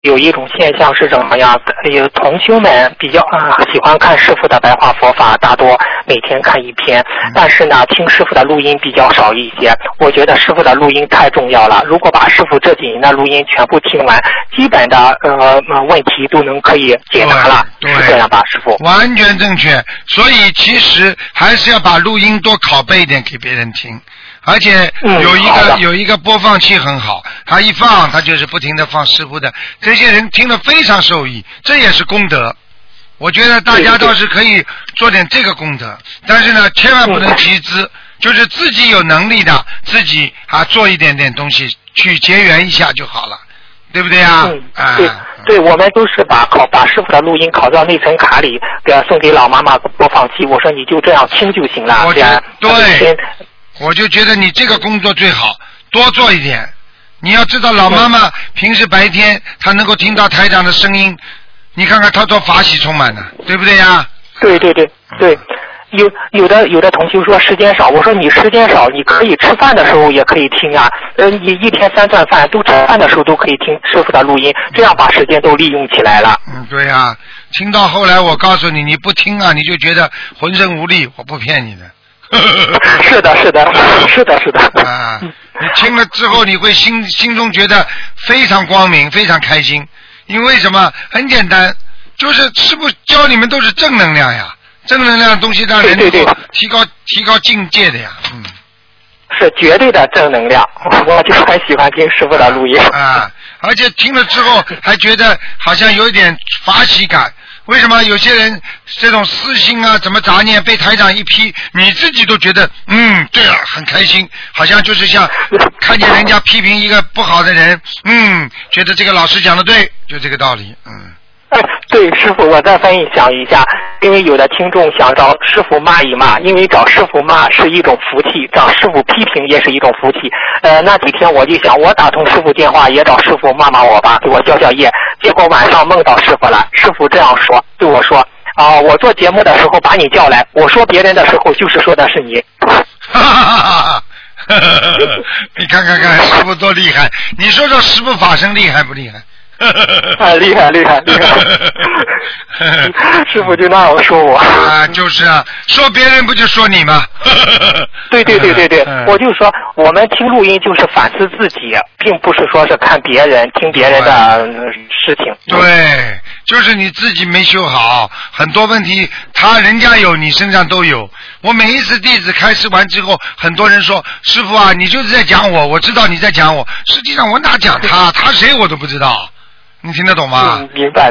有一种现象是怎么样？有同修们比较喜欢看师傅的白话佛法，大多每天看一篇，但是呢，听师傅的录音比较少一些。我觉得师傅的录音太重要了，如果把师傅这几年的录音全部听完，基本的问题都能可以解答了，是这样吧，师傅？ 完全正确。所以其实还是要把录音多拷贝一点给别人听。而且有一个播放器很好，他一放他就是不停的放师傅的，这些人听了非常受益，这也是功德。我觉得大家倒是可以做点这个功德，但是呢，千万不能集资，就是自己有能力的，自己做一点点东西去结缘一下就好了，对不对啊？ 对，我们都是把师傅的录音拷到内存卡里，送给老妈妈播放器。我说你就这样听就行了。 对。我就觉得你这个工作最好多做一点。你要知道老妈妈平时白天她能够听到台长的声音，你看看她多法喜充满的，对不对呀？ 对，有的同学说时间少，我说你时间少，你可以吃饭的时候也可以听啊，你一天3顿饭都吃饭的时候都可以听师傅的录音，这样把时间都利用起来了。 对啊，听到后来我告诉你，你不听啊，你就觉得浑身无力，我不骗你的。 是的。 你听了之后，你会心中觉得非常光明，非常开心。因为什么？很简单，就是师父教你们都是正能量呀，正能量的东西让人能够提高境界的呀。 是绝对的正能量，我就很喜欢听师父的录音。 而且听了之后还觉得好像有一点法喜感。为什么有些人这种私心啊，怎么杂念被台长一批，你自己都觉得对了，很开心，好像就是像看见人家批评一个不好的人，觉得这个老师讲的对，就这个道理。 对，师傅，我再分享一下，因为有的听众想找师傅骂一骂，因为找师傅骂是一种福气，找师傅批评也是一种福气。那几天我就想，我打通师傅电话也找师傅骂骂我吧，给我消消业。结果晚上梦到师傅了，师傅这样说，对我说我做节目的时候把你叫来，我说别人的时候就是说的是你。 你看看师傅多厉害，你说说师傅法身厉害不厉害？ 厉害！师傅就那样说我就是啊，说别人不就说你吗？ 对，我就说我们听录音就是反思自己，并不是说是看别人听别人的事情。 对，就是你自己没修好，很多问题人家有，你身上都有。我每一次弟子开示完之后，很多人说师傅啊，你就是在讲我知道你在讲我，实际上我哪讲他谁我都不知道。你听得懂吗？ 明白。